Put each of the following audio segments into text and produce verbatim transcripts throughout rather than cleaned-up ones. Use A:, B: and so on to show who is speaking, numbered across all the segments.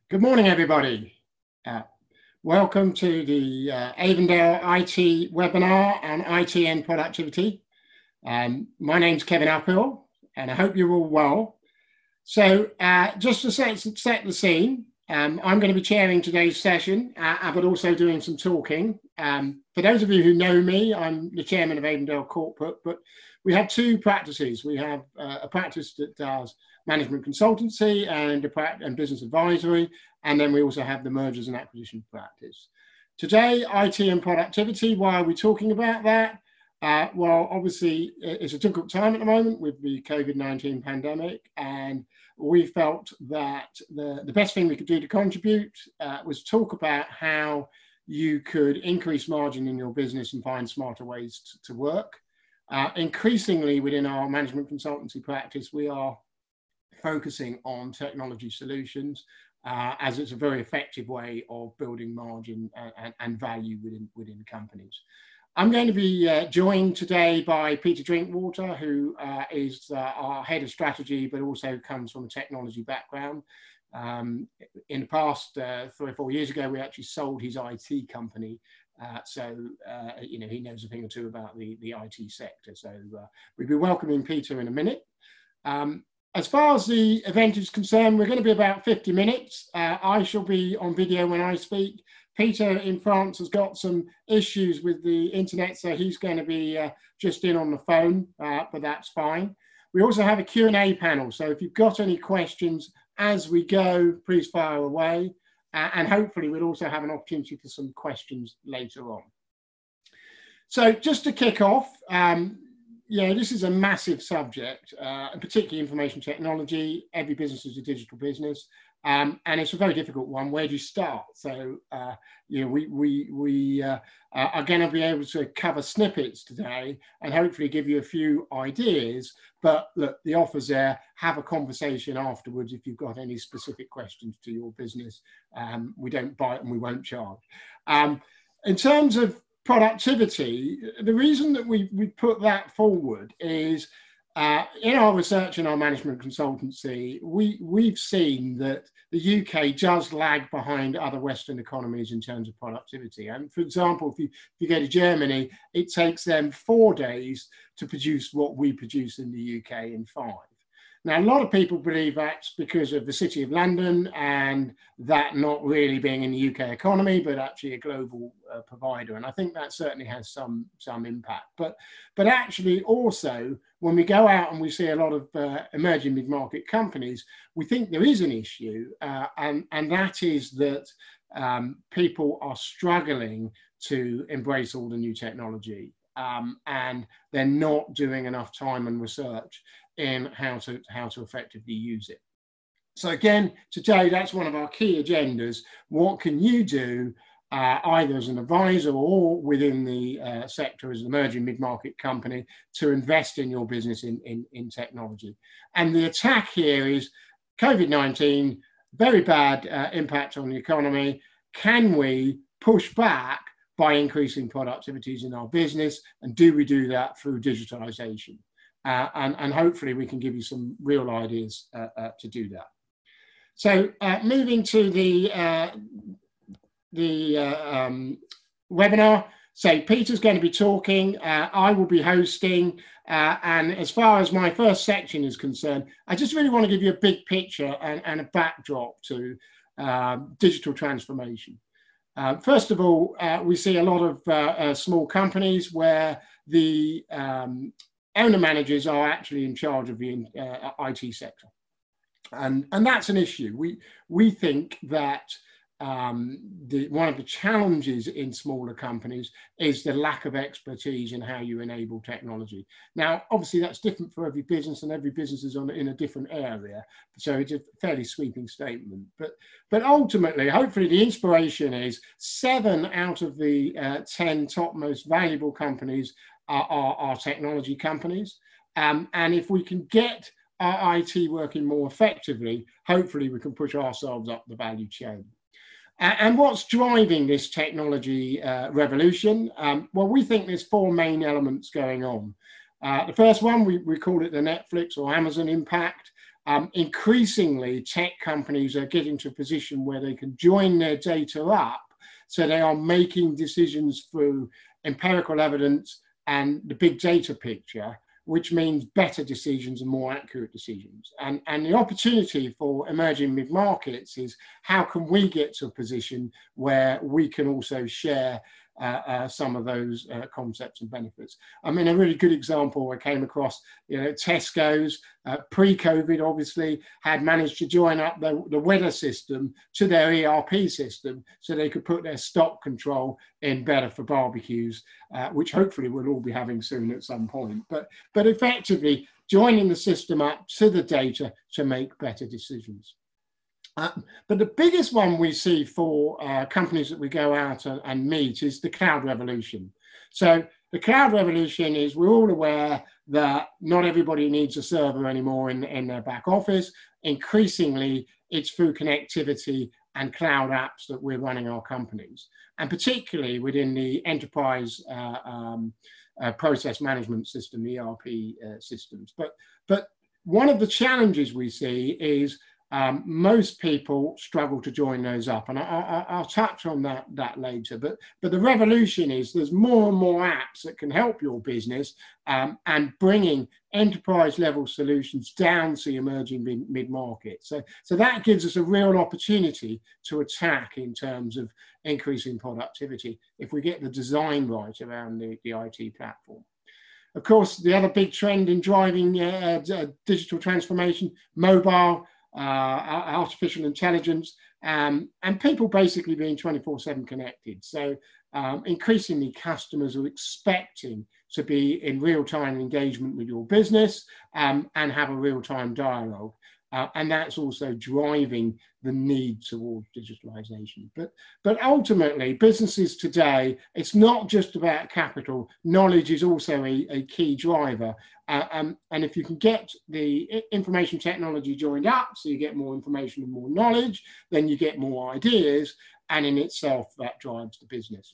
A: Good morning, everybody. Uh, welcome to the uh, Avondale I T webinar on I T and productivity. Um, my name's Kevin Uphill, and I hope you're all well. So uh, just to set, set the scene, um, I'm going to be chairing today's session, uh, but also doing some talking. Um, for those of you who know me, I'm the chairman of Avondale Corporate, but we have two practices. We have uh, a practice that does management consultancy and, and business advisory, and then we also have the mergers and acquisition practice. Today, I T and productivity. Why are we talking about that? Uh, well, obviously, it's a difficult time at the moment with the COVID nineteen pandemic, and we felt that the, the best thing we could do to contribute uh, was talk about how you could increase margin in your business and find smarter ways to, to work. Uh, increasingly within our management consultancy practice, we are focusing on technology solutions uh, as it's a very effective way of building margin and, and, and value within, within companies. I'm going to be uh, joined today by Peter Drinkwater, who uh, is uh, our head of strategy, but also comes from a technology background. Um, in the past, uh, three or four years ago, we actually sold his I T company. Uh, so, uh, you know, he knows a thing or two about the, the I T sector. So uh, we'll be welcoming Peter in a minute. Um, As far as the event is concerned, we're going to be about fifty minutes. Uh, I shall be on video when I speak. Peter in France has got some issues with the internet, so he's going to be uh, just in on the phone, uh, but that's fine. We also have a Q and A panel, so if you've got any questions as we go, please fire away. Uh, and hopefully we'll also have an opportunity for some questions later on. So just to kick off, um, yeah, this is a massive subject, uh, and particularly information technology. Every business is a digital business, um, and it's a very difficult one. Where do you start? So, uh, you know, we we we uh, are going to be able to cover snippets today, and hopefully give you a few ideas. But look, the offer's there. Have a conversation afterwards if you've got any specific questions to your business. Um, we don't bite and we won't charge. Um, in terms of productivity, the reason that we, we put that forward is uh, in our research and our management consultancy, we, we've seen that the U K does lag behind other Western economies in terms of productivity. And for example, if you, if you go to Germany, it takes them four days to produce what we produce in the U K in five. Now, a lot of people believe that's because of the City of London and that not really being in the U K economy, but actually a global uh, provider. And I think that certainly has some, some impact. But, but actually also, when we go out and we see a lot of uh, emerging mid-market companies, we think there is an issue, uh, and, and that is that um, people are struggling to embrace all the new technology, um, and they're not doing enough time and research in how to how to effectively use it. So again, today that's one of our key agendas. What can you do, uh, either as an advisor or within the uh, sector as an emerging mid-market company, to invest in your business in, in, in technology? And the attack here is COVID nineteen, very bad uh, impact on the economy. Can we push back by increasing productivities in our business? And do we do that through digitalization? Uh, and, and hopefully we can give you some real ideas uh, uh, to do that. So uh, moving to the, uh, the uh, um, webinar. So Peter's going to be talking, uh, I will be hosting, uh, and as far as my first section is concerned, I just really want to give you a big picture and, and a backdrop to uh, digital transformation. Uh, first of all, uh, we see a lot of uh, uh, small companies where the um, owner managers are actually in charge of the uh, I T sector. And, and that's an issue. We, we think that um, the, one of the challenges in smaller companies is the lack of expertise in how you enable technology. Now, obviously that's different for every business, and every business is on, in a different area. So it's a fairly sweeping statement. But, but ultimately, hopefully the inspiration is seven out of the uh, ten top most valuable companies Are, are, are technology companies. Um, and if we can get our I T working more effectively, hopefully we can push ourselves up the value chain. Uh, and what's driving this technology uh, revolution? Um, well, we think there's four main elements going on. Uh, the first one, we, we call it the Netflix or Amazon impact. Um, increasingly, tech companies are getting to a position where they can join their data up, so they are making decisions through empirical evidence and the big data picture, which means better decisions and more accurate decisions. And, and the opportunity for emerging mid-markets is, how can we get to a position where we can also share uh, uh, some of those uh, concepts and benefits? I mean, a really good example I came across, you know, Tesco's, uh, pre-COVID obviously, had managed to join up the, the weather system to their E R P system so they could put their stock control in better for barbecues, uh, which hopefully we'll all be having soon at some point. But, but effectively joining the system up to the data to make better decisions. Uh, but the biggest one we see for uh, companies that we go out and, and meet is the cloud revolution. So the cloud revolution is, we're all aware that not everybody needs a server anymore in, in their back office. Increasingly, it's through connectivity and cloud apps that we're running our companies, and particularly within the enterprise uh, um, uh, process management system, E R P uh, systems. But, but one of the challenges we see is Um, most people struggle to join those up, and I, I, I'll touch on that, that later. But, but the revolution is, there's more and more apps that can help your business, um, and bringing enterprise level solutions down to emerging mid-market. So, so that gives us a real opportunity to attack in terms of increasing productivity if we get the design right around the, the I T platform. Of course, the other big trend in driving uh, digital transformation, mobile, Uh, artificial intelligence, um, and people basically being twenty-four seven connected. So um, increasingly customers are expecting to be in real-time engagement with your business, um, and have a real-time dialogue. Uh, and that's also driving the need towards digitalization. But, but ultimately, businesses today, it's not just about capital. Knowledge is also a, a key driver. Uh, um, and if you can get the information technology joined up, so you get more information and more knowledge, then you get more ideas, and in itself, that drives the business.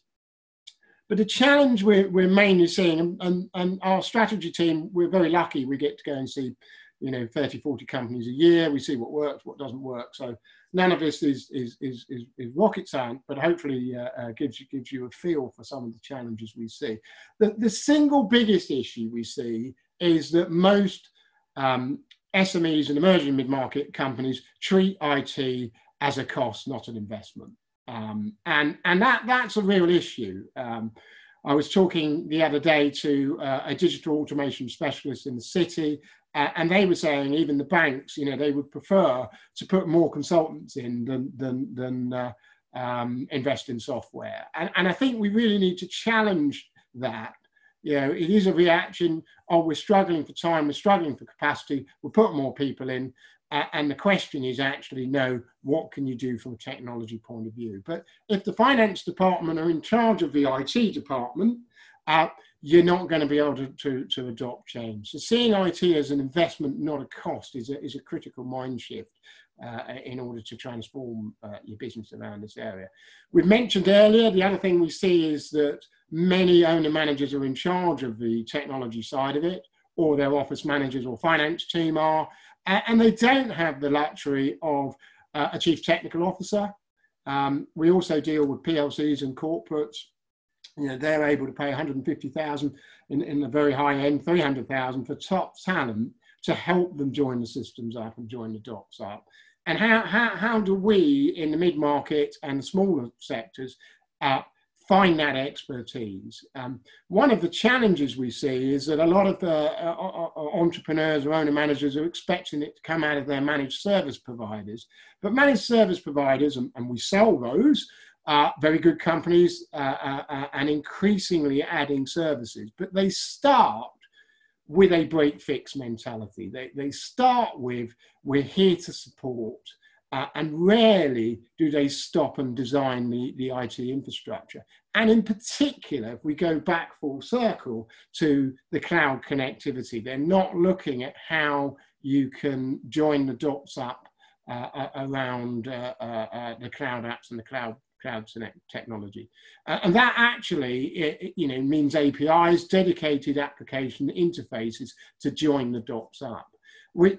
A: But the challenge we're, we're mainly seeing, and, and, and our strategy team, we're very lucky, we get to go and see, you know, thirty, forty companies a year. We see what works, what doesn't work. So none of this is, is, is, is, is rocket science, but hopefully uh, uh, gives, you, gives you a feel for some of the challenges we see. The, the single biggest issue we see is that most um, S M Es and emerging mid-market companies treat I T as a cost, not an investment. Um, and and that, that's a real issue. Um, I was talking the other day to uh, a digital automation specialist in the city, uh, and they were saying even the banks, you know, they would prefer to put more consultants in than, than, than uh, um, invest in software. And, and I think we really need to challenge that. You know, it is a reaction, oh, we're struggling for time, we're struggling for capacity, we'll put more people in. Uh, and the question is actually, no, what can you do from a technology point of view? But if the finance department are in charge of the I T department, uh, you're not going to be able to, to, to adopt change. So seeing I T as an investment, not a cost, is a, is a critical mind shift uh, in order to transform uh, your business around this area. We mentioned earlier, the other thing we see is that many owner managers are in charge of the technology side of it, or their office managers or finance team are, and they don't have the luxury of uh, a chief technical officer. Um, we also deal with P L Cs and corporates. You know, they're able to pay one hundred fifty thousand in, in the very high end, three hundred thousand for top talent to help them join the systems up and join the docs up. And how, how, how do we in the mid-market and the smaller sectors uh, find that expertise? Um, one of the challenges we see is that a lot of uh, uh, entrepreneurs or owner managers are expecting it to come out of their managed service providers. But managed service providers, and, and we sell those, are very good companies uh, uh, uh, and increasingly adding services. But they start with a break-fix mentality. They, they start with, we're here to support. Uh, and rarely do they stop and design the, the I T infrastructure. And in particular, if we go back full circle to the cloud connectivity, they're not looking at how you can join the dots up uh, around uh, uh, uh, the cloud apps and the cloud cloud technology. Uh, and that actually, it, you know, means A P Is, dedicated application interfaces to join the dots up, which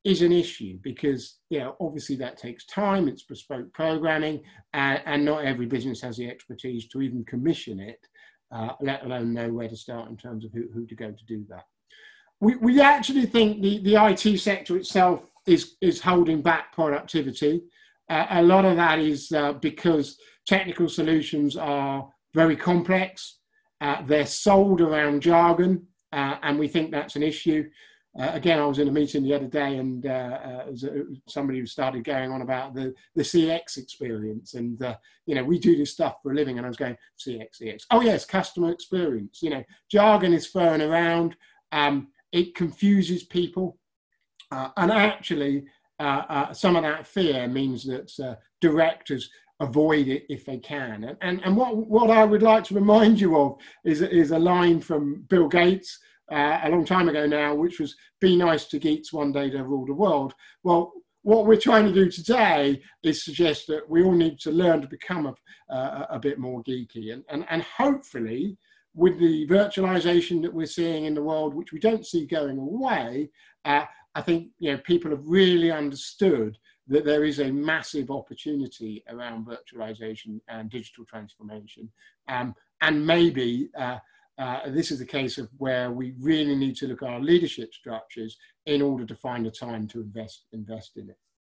A: is an issue because, you know, obviously that takes time, it's bespoke programming, and, and not every business has the expertise to even commission it, uh, let alone know where to start in terms of who, who to go to do that. We, we actually think the, the I T sector itself is, is holding back productivity. Uh, a lot of that is uh, because technical solutions are very complex. Uh, they're sold around jargon, uh, and we think that's an issue. Uh, again, I was in a meeting the other day, and uh, uh, it was, it was somebody who started going on about the, the C X experience. And, uh, you know, we do this stuff for a living, and I was going, C X, C X. Oh, yes, customer experience. You know, jargon is thrown around. Um, it confuses people. Uh, and actually, uh, uh, some of that fear means that uh, directors avoid it if they can. And, and, and what, what I would like to remind you of is, is a line from Bill Gates, Uh, a long time ago now, which was be nice to geeks, one day they'll rule the world. Well, what we're trying to do today is suggest that we all need to learn to become a, uh, a bit more geeky. And, and, and hopefully, with the virtualization that we're seeing in the world, which we don't see going away, uh, I think, you know, people have really understood that there is a massive opportunity around virtualization and digital transformation. Um, and maybe uh, Uh, this is the case of where we really need to look at our leadership structures in order to find the time to invest, invest in it.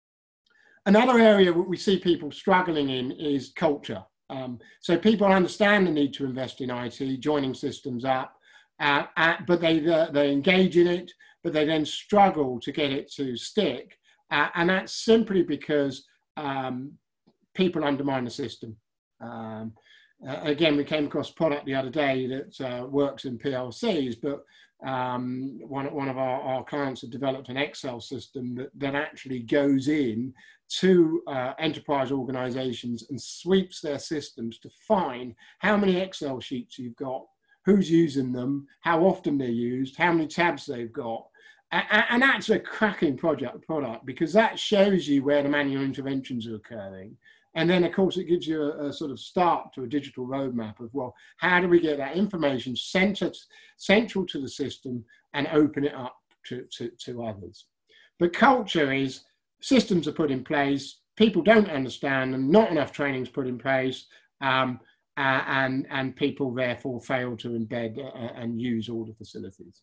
A: Another area that we see people struggling in is culture. Um, so people understand the need to invest in I T, joining systems up, uh, uh, but they, uh, they engage in it, but they then struggle to get it to stick. Uh, and that's simply because um, people undermine the system. Um, Uh, again, we came across a product the other day that uh, works in P L Cs, but um, one, one of our, our clients had developed an Excel system that, that actually goes in to uh, enterprise organizations and sweeps their systems to find how many Excel sheets you've got, who's using them, how often they're used, how many tabs they've got. And, and that's a cracking project product because that shows you where the manual interventions are occurring. And then, of course, it gives you a, a sort of start to a digital roadmap of, well, how do we get that information centered, central to the system and open it up to, to, to others? But culture is systems are put in place, people don't understand them, not enough training is put in place, um, uh, and, and people therefore fail to embed uh, and use all the facilities.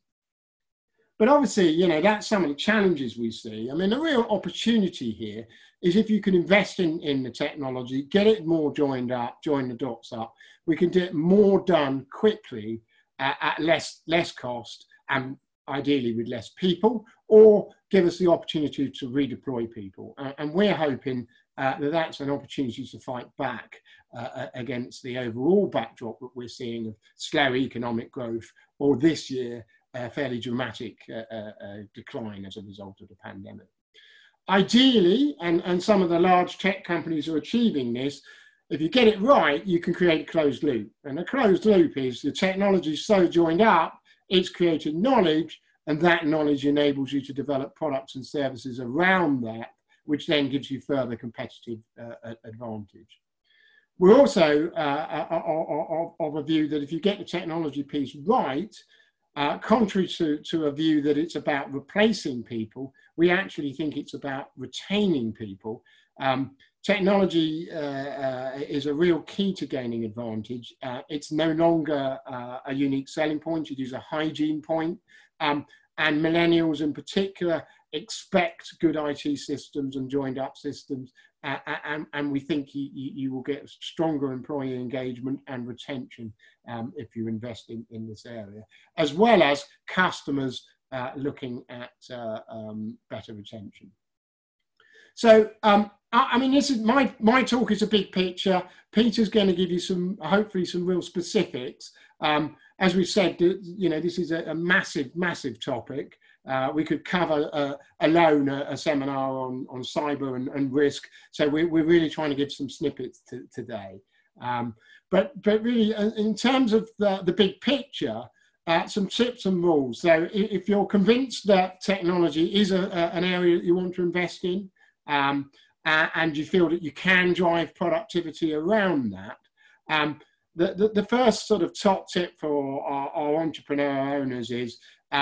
A: But obviously, you know, that's some of the challenges we see. I mean, the real opportunity here is if you can invest in, in the technology, get it more joined up, join the dots up, we can get more done quickly uh, at less, less cost and ideally with less people, or give us the opportunity to redeploy people. Uh, and we're hoping uh, that that's an opportunity to fight back uh, against the overall backdrop that we're seeing of slow economic growth, or this year, a fairly dramatic uh, uh, decline as a result of the pandemic. Ideally, and, and some of the large tech companies are achieving this, if you get it right, you can create a closed loop. And a closed loop is the technology is so joined up, it's created knowledge, and that knowledge enables you to develop products and services around that, which then gives you further competitive uh, advantage. We're also uh, of, of a view that if you get the technology piece right, Uh, contrary to, to a view that it's about replacing people, we actually think it's about retaining people. Um, technology uh, uh, is a real key to gaining advantage. Uh, it's no longer uh, a unique selling point, it is a hygiene point. Um, and millennials in particular expect good I T systems and joined up systems. Uh, and, and we think you, you will get stronger employee engagement and retention um, if you invest in, in this area, as well as customers uh, looking at uh, um, better retention. So, um, I, I mean, this is my, my talk is a big picture. Peter's going to give you some, hopefully some real specifics. Um, as we said, you know, this is a, a massive, massive topic. Uh, we could cover uh, alone a, a seminar on, on cyber and, and risk. So we, we're really trying to give some snippets to, today. Um, but, but really, in terms of the, the big picture, uh, some tips and rules. So if you're convinced that technology is a, a, an area that you want to invest in, um, uh, and you feel that you can drive productivity around that, um, the, the, the first sort of top tip for our, our entrepreneur owners is, um,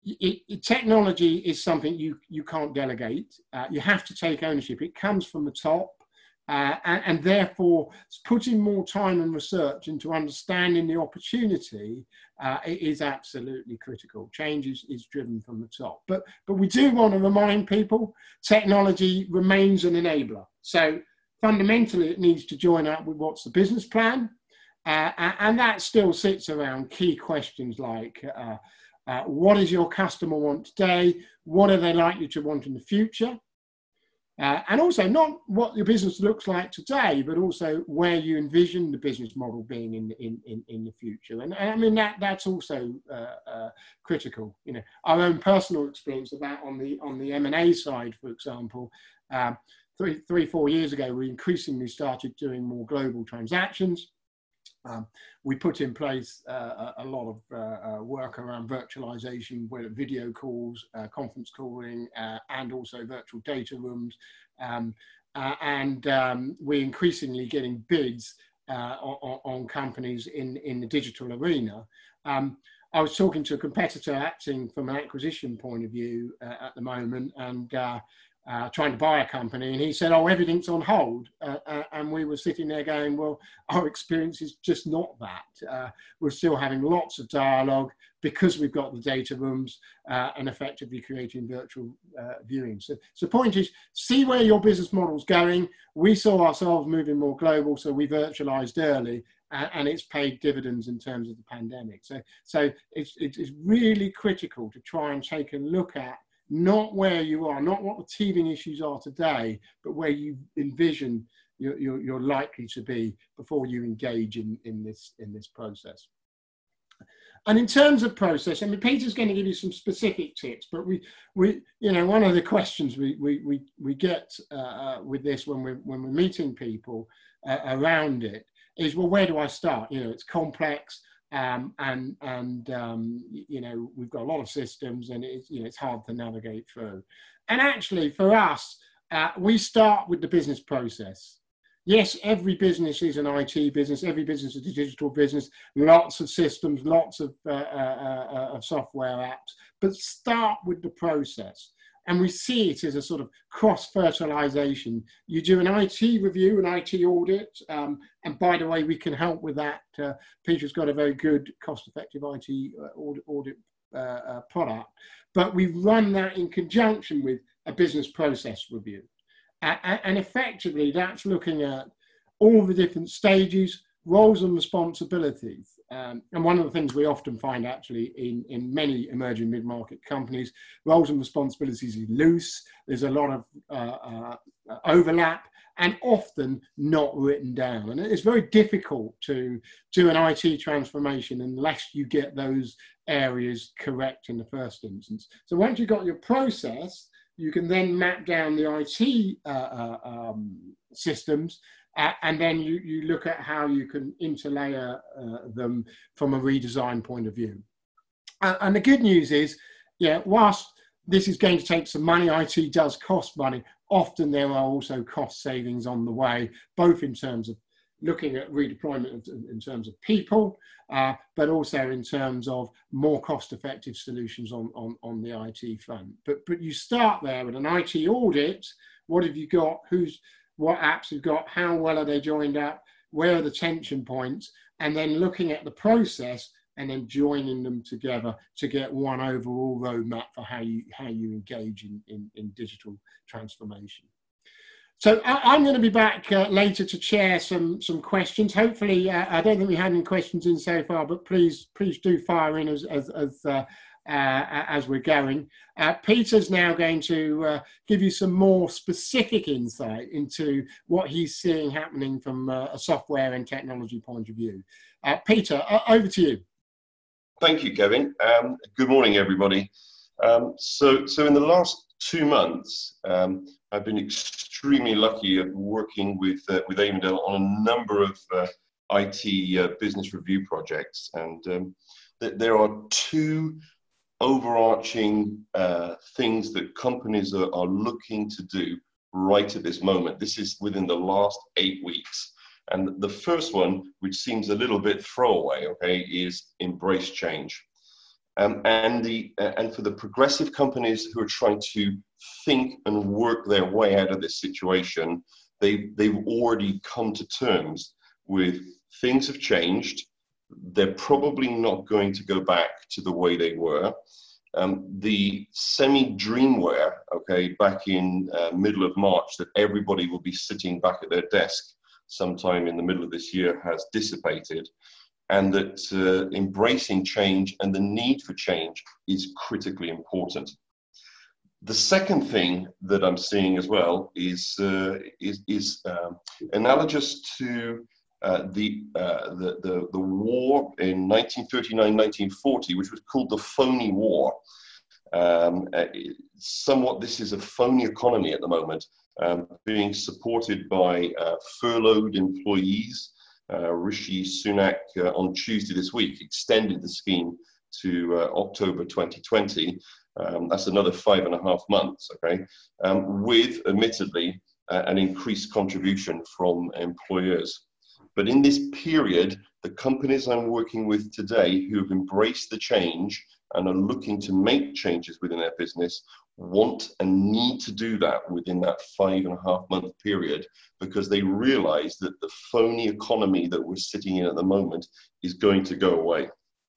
A: it, it, technology is something you, you can't delegate. Uh, you have to take ownership. It comes from the top. Uh, and, and therefore, putting more time and research into understanding the opportunity uh, is absolutely critical. Change is, is driven from the top. But, but we do want to remind people, technology remains an enabler. So fundamentally, it needs to join up with what's the business plan. Uh, and that still sits around key questions like, uh, uh, what does your customer want today? What are they likely to want in the future? Uh, and also not what your business looks like today, but also where you envision the business model being in in in, in the future. And, and I mean that that's also uh, uh, critical. You know, our own personal experience of that on the on the M and A side, for example, um, three three four years ago, we increasingly started doing more global transactions. Um, we put in place uh, a, a lot of uh, uh, work around virtualization, where video calls, uh, conference calling, uh, and also virtual data rooms. Um, uh, and um, we're increasingly getting bids uh, on, on companies in, in the digital arena. Um, I was talking to a competitor acting from an acquisition point of view uh, at the moment, and uh, Uh, trying to buy a company, and he said, oh, everything's on hold. Uh, uh, and we were sitting there going, well, our experience is just not that. Uh, we're still having lots of dialogue because we've got the data rooms uh, and effectively creating virtual uh, viewing. So, so the point is, see where your business model's going. We saw ourselves moving more global, so we virtualized early, uh, and it's paid dividends in terms of the pandemic. So, so it's, it's really critical to try and take a look at not where you are, not what the teething issues are today, but where you envision you're, you're, you're likely to be before you engage in, in, this, in this process. And in terms of process, I mean, Peter's going to give you some specific tips, but we, we you know, one of the questions we, we, we, we get uh, with this when we're, when we're meeting people uh, around it is, well, where do I start? You know, it's complex. Um, and, and um, you know, we've got a lot of systems, and it's, you know, it's hard to navigate through. And actually, for us, uh, we start with the business process. Yes, every business is an I T business. Every business is a digital business. Lots of systems, lots of, uh, uh, uh, of software apps. But start with the process. And we see it as a sort of cross-fertilization. You do an I T review, an I T audit, um, and by the way, we can help with that. Uh, Peter's got a very good cost-effective I T audit, audit uh, uh, product, but we run that in conjunction with a business process review. Uh, and effectively, that's looking at all the different stages, roles and responsibilities. Um, and one of the things we often find actually in, in many emerging mid-market companies, roles and responsibilities is loose. There's a lot of uh, uh, overlap and often not written down. And it's very difficult to do an I T transformation unless you get those areas correct in the first instance. So once you've got your process, you can then map down the I T uh, uh, um, systems. Uh, and then you, you look at how you can interlayer uh, them from a redesign point of view. Uh, and the good news is, yeah, whilst this is going to take some money, I T does cost money, often there are also cost savings on the way, both in terms of looking at redeployment in terms of people, uh, but also in terms of more cost-effective solutions on, on, on the I T front. But, but you start there with an I T audit. What have you got? Who's what apps you've got, how well are they joined up, where are the tension points, and then looking at the process and then joining them together to get one overall roadmap for how you how you engage in, in, in digital transformation. So I, I'm going to be back uh, later to chair some some questions. Hopefully, uh, I don't think we had any questions in so far, but please please do fire in as as as, uh, uh, as we're going. Uh, Peter's now going to uh, give you some more specific insight into what he's seeing happening from uh, a software and technology point of view. Uh, Peter, uh, over to you.
B: Thank you, Kevin. Um, good morning, everybody. Um, so, so in the last two months, um, I've been extremely lucky at working with uh, with Avondale on a number of uh, I T uh, business review projects, and um, th there are two overarching uh, things that companies are, are looking to do right at this moment. This is within the last eight weeks. And the first one, which seems a little bit throwaway, okay, is embrace change. Um, and, the, uh, and for the progressive companies who are trying to think and work their way out of this situation, they, they've already come to terms with things have changed. They're probably not going to go back to the way they were. Um, the semi-dreamware, okay, back in uh, middle of March, that everybody will be sitting back at their desk sometime in the middle of this year has dissipated. And that uh, embracing change and the need for change is critically important. The second thing that I'm seeing as well is, uh, is, is um, analogous to uh, the, uh, the, the, the war in nineteen thirty-nine nineteen forty, which was called the phony war. Um, uh, somewhat, this is a phony economy at the moment, um, being supported by uh, furloughed employees. Uh, Rishi Sunak uh, on Tuesday this week extended the scheme to uh, October twenty twenty. Um, that's another five and a half months, okay, um, with admittedly uh, an increased contribution from employers. But in this period, the companies I'm working with today who have embraced the change and are looking to make changes within their business want and need to do that within that five and a half month period, because they realize that the phony economy that we're sitting in at the moment is going to go away.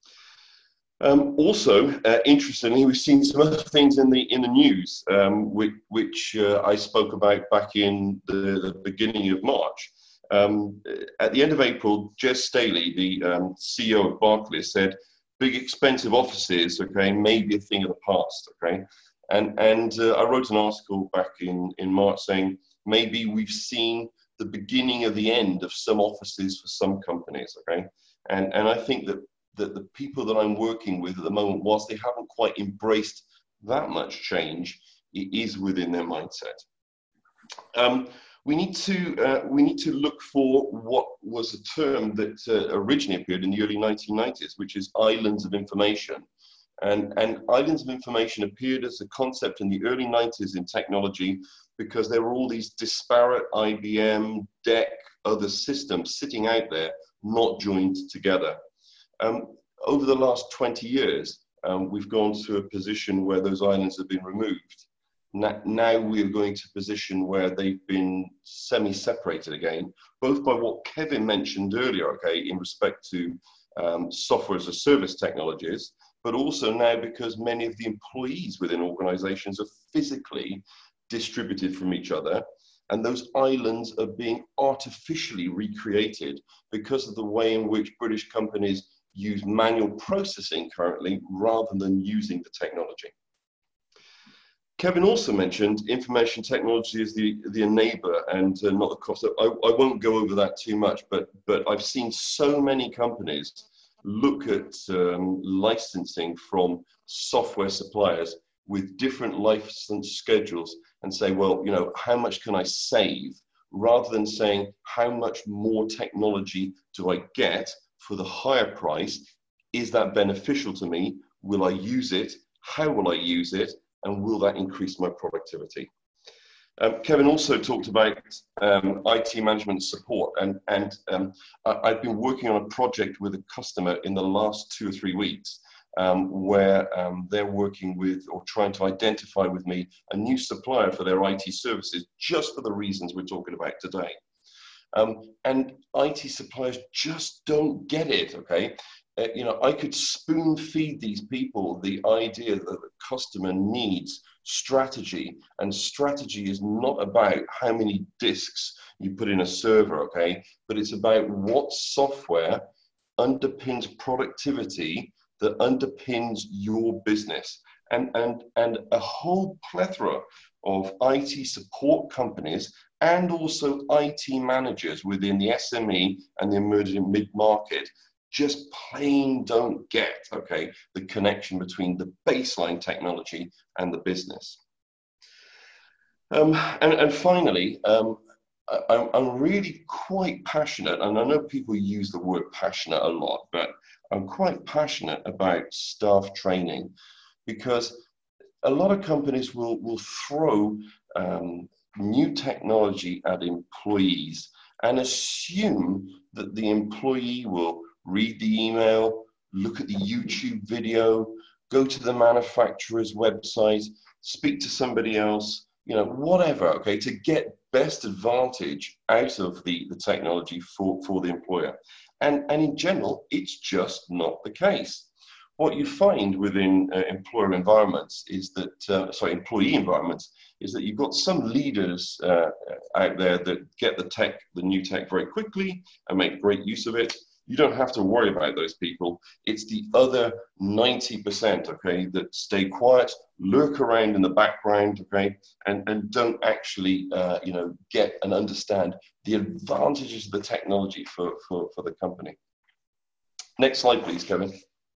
B: Um, also, uh, interestingly, we've seen some other things in the in the news, um, which, which uh, I spoke about back in the, the beginning of March. Um, at the end of April, Jez Staley, the um, C E O of Barclays, said, big expensive offices, okay, may be a thing of the past, okay? And, and uh, I wrote an article back in, in March saying, maybe we've seen the beginning of the end of some offices for some companies, okay? And, and I think that, that the people that I'm working with at the moment, whilst they haven't quite embraced that much change, it is within their mindset. Um, we need to, uh, we need to look for what was a term that uh, originally appeared in the early nineteen nineties, which is islands of information. And, and islands of information appeared as a concept in the early nineties in technology because there were all these disparate I B M, D E C, other systems sitting out there, not joined together. Um, over the last twenty years, um, we've gone to a position where those islands have been removed. Now, now we're going to a position where they've been semi-separated again, both by what Kevin mentioned earlier, okay, in respect to um, software as a service technologies, but also now because many of the employees within organizations are physically distributed from each other, and those islands are being artificially recreated because of the way in which British companies use manual processing currently rather than using the technology. Kevin also mentioned information technology is the, the enabler and uh, not the cost. So I, I won't go over that too much, but, but I've seen so many companies look at um, licensing from software suppliers with different license schedules and say, well, you know, how much can I save? Rather than saying, how much more technology do I get for the higher price? Is that beneficial to me? Will I use it? How will I use it? And will that increase my productivity? Um, Kevin also talked about um, I T management support, and, and um, I, I've been working on a project with a customer in the last two or three weeks um, where um, they're working with or trying to identify with me a new supplier for their I T services, just for the reasons we're talking about today. Um, and I T suppliers just don't get it, okay? Uh, you know, I could spoon feed these people the idea that the customer needs strategy, and strategy is not about how many disks you put in a server, okay? But it's about what software underpins productivity that underpins your business. And, and, and a whole plethora of I T support companies and also I T managers within the S M E and the emerging mid-market just plain don't get, okay, the connection between the baseline technology and the business. Um, and, and finally, um, I, I'm really quite passionate, and I know people use the word passionate a lot, but I'm quite passionate about staff training, because a lot of companies will, will throw um, new technology at employees and assume that the employee will read the email, look at the YouTube video, go to the manufacturer's website, speak to somebody else, you know, whatever, okay, to get best advantage out of the, the technology for, for the employer. And, and in general, it's just not the case. What you find within uh, employer environments is that, uh, sorry, employee environments, is that you've got some leaders uh, out there that get the tech, the new tech very quickly and make great use of it. You don't have to worry about those people. It's the other ninety percent, okay, that stay quiet, lurk around in the background, okay, and, and don't actually, uh, you know, get and understand the advantages of the technology for, for, for the company. Next slide, please, Kevin.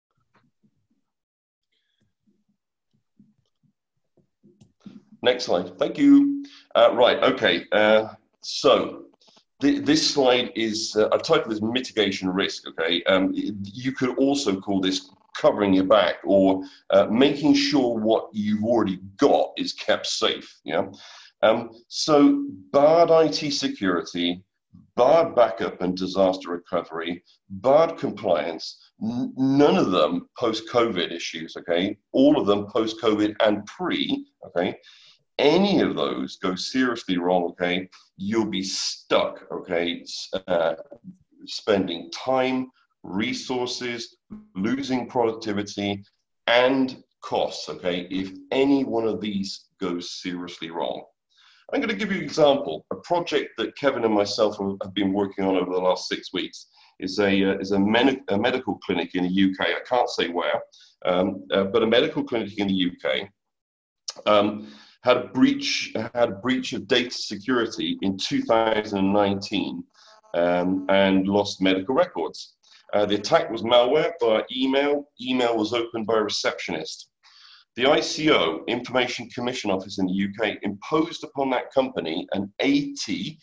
B: Next slide. Thank you. Uh, right. Okay. Uh, so th this slide is uh, I've titled this mitigation risk. Okay. Um, you could also call this covering your back, or uh, making sure what you've already got is kept safe. Yeah. Um, so bad I T security, bad backup and disaster recovery, bad compliance. N none of them post-COVID issues. Okay. All of them post-COVID and pre. Okay. Any of those go seriously wrong, okay, you'll be stuck, okay, uh, spending time, resources, losing productivity, and costs, okay, if any one of these goes seriously wrong. I'm going to give you an example. A project that Kevin and myself have been working on over the last six weeks is a, uh, is a, med a medical clinic in the U K. I can't say where, um, uh, but a medical clinic in the U K. Um, had a breach had a breach of data security in two thousand nineteen um, and lost medical records. Uh, the attack was malware via email. Email was opened by a receptionist. The I C O, Information Commission Office in the U K, imposed upon that company an eighty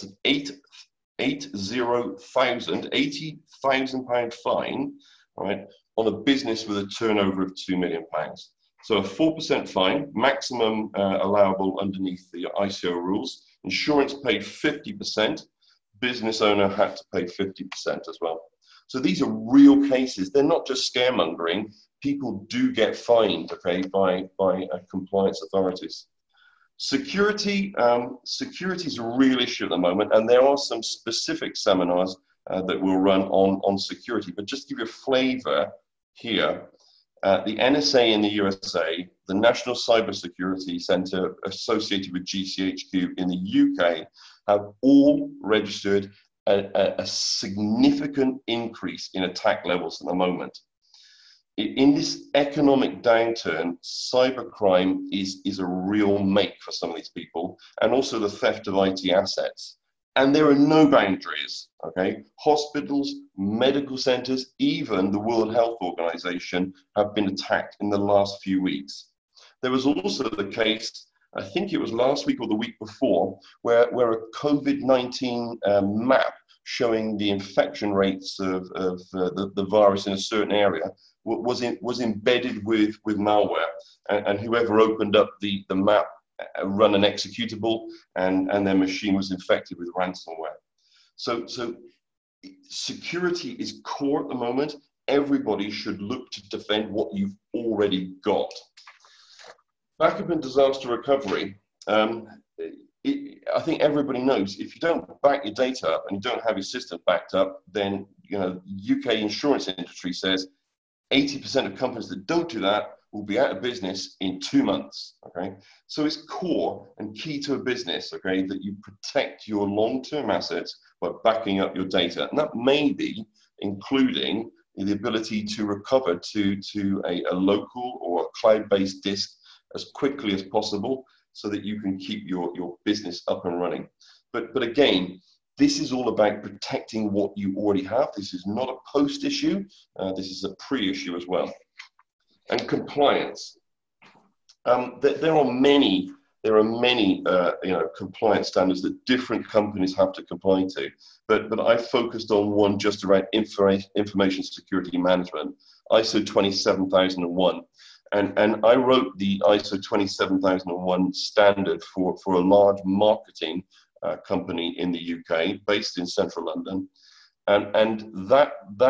B: thousand pound fine, right, on a business with a turnover of two million pounds. So a four percent fine, maximum uh, allowable underneath the I C O rules. Insurance paid fifty percent. Business owner had to pay fifty percent as well. So these are real cases. They're not just scaremongering. People do get fined, okay, by, by uh, compliance authorities. Security, um, security is a real issue at the moment, and there are some specific seminars uh, that we'll run on, on security. But just to give you a flavor here, Uh, the N S A in the U S A, the National Cybersecurity Center associated with G C H Q in the U K, have all registered a, a, a significant increase in attack levels at the moment. In this economic downturn, cybercrime is, is a real make for some of these people, and also the theft of I T assets. And there are no boundaries, okay? Hospitals, medical centers, even the World Health Organization have been attacked in the last few weeks. There was also the case, I think it was last week or the week before, where, where a COVID nineteen um, map showing the infection rates of, of uh, the, the virus in a certain area was, in, was embedded with, with malware. And, and whoever opened up the, the map run an executable, and, and their machine was infected with ransomware. So, so security is core at the moment. Everybody should look to defend what you've already got. Backup and disaster recovery. Um, it, I think everybody knows if you don't back your data up and you don't have your system backed up, then, you know, U K insurance industry says eighty percent of companies that don't do that will be out of business in two months, okay? So it's core and key to a business, okay, that you protect your long-term assets by backing up your data. And that may be including the ability to recover to, to a, a local or a cloud-based disk as quickly as possible so that you can keep your, your business up and running. But, but again, this is all about protecting what you already have. This is not a post issue. Uh, this is a pre-issue as well. And compliance. Um, th there are many, there are many, uh, you know, compliance standards that different companies have to comply to. But but I focused on one just around information information security management, I S O twenty-seven thousand one, and and I wrote the I S O twenty-seven thousand one standard for for a large marketing uh, company in the U K based in central London. And, and that, that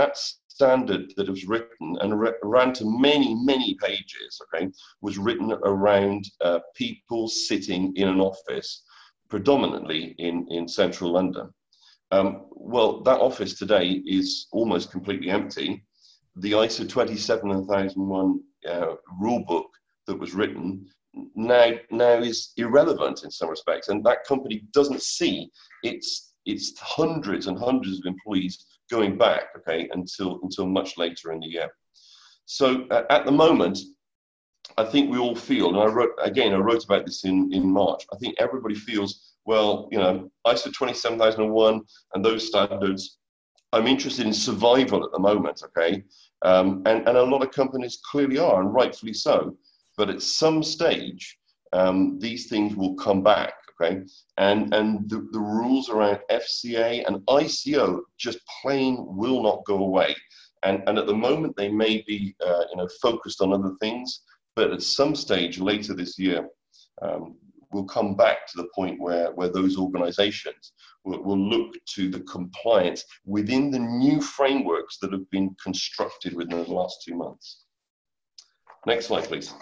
B: standard that was written and ran to many, many pages, okay, was written around uh, people sitting in an office, predominantly in, in central London. Um, well, that office today is almost completely empty. The I S O twenty-seven thousand one uh, rule book that was written now, now is irrelevant in some respects, and that company doesn't see its, its hundreds and hundreds of employees going back, okay, until, until much later in the year. So uh, at the moment, I think we all feel, and I wrote, again, I wrote about this in, in March, I think everybody feels, well, you know, I S O twenty-seven thousand one and those standards, I'm interested in survival at the moment, okay? Um, and, and a lot of companies clearly are, and rightfully so. But at some stage, um, these things will come back, okay? And, and the, the rules around F C A and I C O just plain will not go away. And, and at the moment, they may be uh, you know, focused on other things, but at some stage later this year, um, we'll come back to the point where, where those organizations will, will look to the compliance within the new frameworks that have been constructed within the last two months. Next slide, please.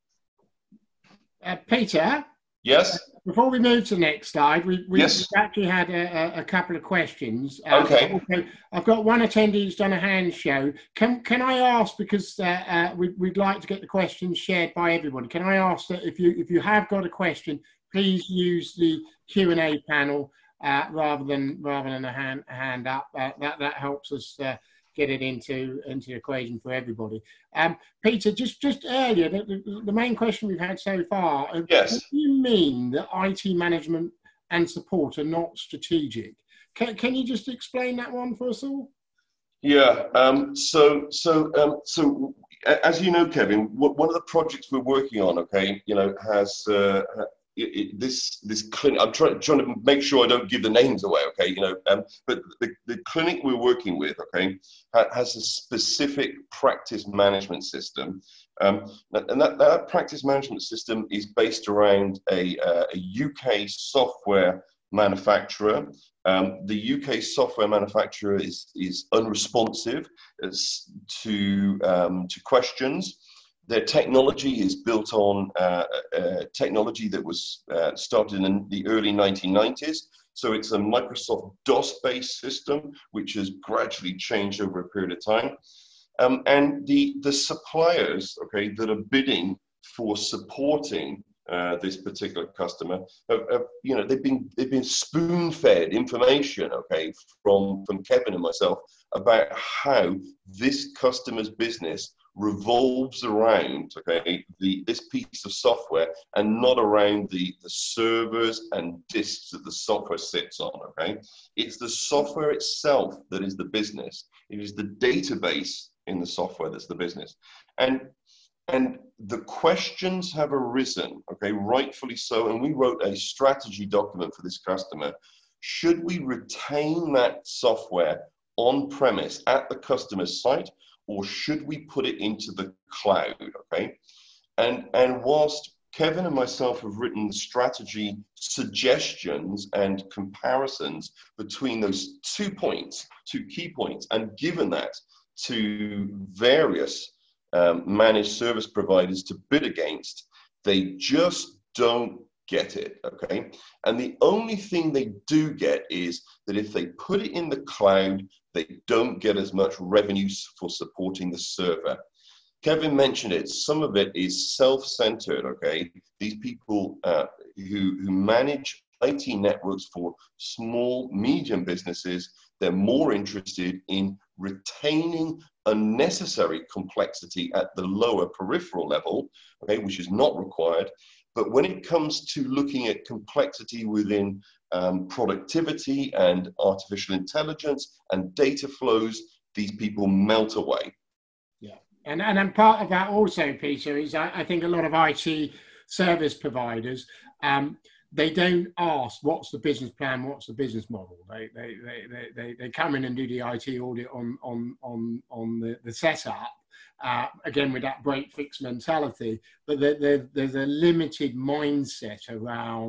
A: Uh, Peter?
B: Yes?
A: Uh, before we move to the next slide, we, we,
B: yes.
A: we've actually had a, a couple of questions. Um,
B: okay.
A: Also, I've got one attendee who's done a hand show. Can, can I ask, because uh, uh, we, we'd like to get the questions shared by everybody, can I ask that if you, if you have got a question, please use the Q and A panel uh, rather than rather than a hand, a hand up. Uh, that, that helps us uh, get it into into the equation for everybody. Um, Peter, just just earlier, the, the, the main question we've had so far.
B: Yes.
A: What do you mean that I T management and support are not strategic? Can can you just explain that one for us all?
B: Yeah. Um, so so um, so as you know, Kevin, one of the projects we're working on, okay, you know, has. Uh, It, it, this this clinic, I'm trying trying to make sure I don't give the names away, okay? You know, um, but the, the clinic we're working with, okay, ha, has a specific practice management system, um, and that, that practice management system is based around a, uh, a U K software manufacturer. Um, the U K software manufacturer is is unresponsive as to um, to questions. Their technology is built on uh, uh, technology that was uh, started in the early nineteen nineties. So it's a Microsoft DOS-based system, which has gradually changed over a period of time. Um, and the, the suppliers, okay, that are bidding for supporting uh, this particular customer, have, have, you know, they've been they've been spoon-fed information, okay, from from Kevin and myself about how this customer's business revolves around, okay, the this piece of software and not around the the servers and disks that the software sits on, okay. It's the software itself that is the business. It is the database in the software that's the business. And and the questions have arisen, okay, rightfully so, and we wrote a strategy document for this customer. Should we retain that software on premise at the customer's site, or should we put it into the cloud, okay? And, and whilst Kevin and myself have written strategy suggestions and comparisons between those two points, two key points, and given that to various um, managed service providers to bid against, they just don't get it, okay? And the only thing they do get is that if they put it in the cloud, they don't get as much revenue for supporting the server. Kevin mentioned it, some of it is self-centered, okay? These people uh, who, who manage I T networks for small, medium businesses, they're more interested in retaining unnecessary complexity at the lower peripheral level, okay, which is not required. But when it comes to looking at complexity within um, productivity and artificial intelligence and data flows, these people melt away.
A: Yeah, and and, and part of that also, Peter, is I, I think a lot of I T service providers, um, they don't ask what's the business plan, what's the business model. They they they they, they come in and do the I T audit on on on on the, the setup. Uh, again, with that break fix mentality, but there, there, there's a limited mindset around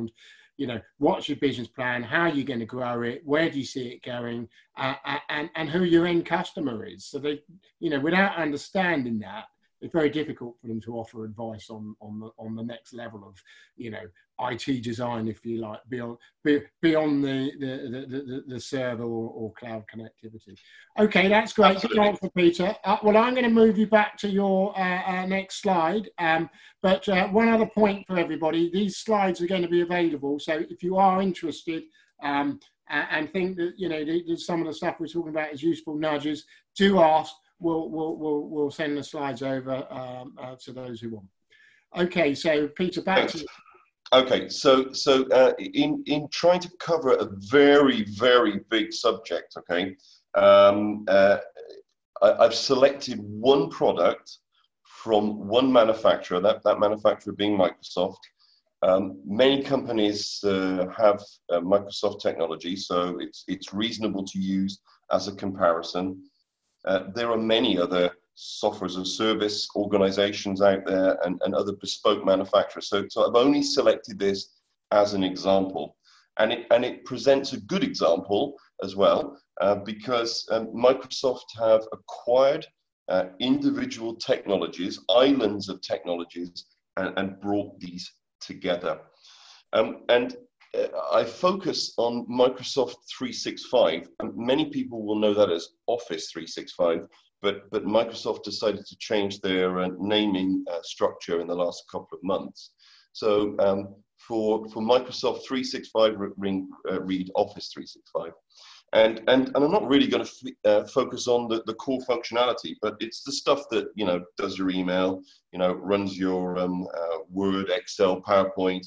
A: you know, what's your business plan? How are you going to grow it? Where do you see it going? Uh, and, and who your end customer is. So they, you know, without understanding that, it's very difficult for them to offer advice on, on the on the next level of, you know, I T design, if you like, beyond beyond the the the, the, the server or, or cloud connectivity. Okay, that's great. Absolutely. Good answer, Peter. Uh, well, I'm going to move you back to your uh, uh, next slide. Um, but uh, one other point for everybody: these slides are going to be available. So if you are interested um, and think that, you know, the, the, some of the stuff we're talking about is useful nudges, do ask. We'll, we'll, we'll, we'll send the slides over um, uh, to those who want. Okay, so Peter, back Thanks. to you.
B: Okay, so so uh, in in trying to cover a very very big subject, okay, um, uh, I, I've selected one product from one manufacturer. That that manufacturer being Microsoft. Um, many companies uh, have uh, Microsoft technology, so it's it's reasonable to use as a comparison. Uh, there are many other software as a service organizations out there and, and other bespoke manufacturers. So, so I've only selected this as an example. And it, and it presents a good example as well, uh, because um, Microsoft have acquired uh, individual technologies, islands of technologies, and, and brought these together. Um, and I focus on Microsoft three sixty-five. And many people will know that as Office three sixty-five, but, but Microsoft decided to change their uh, naming uh, structure in the last couple of months. So um, for, for Microsoft three sixty-five, ring, uh, read Office three sixty-five. And, and, and I'm not really going to uh, focus on the, the core functionality, but it's the stuff that, you know, does your email, you know, runs your um, uh, Word, Excel, PowerPoint.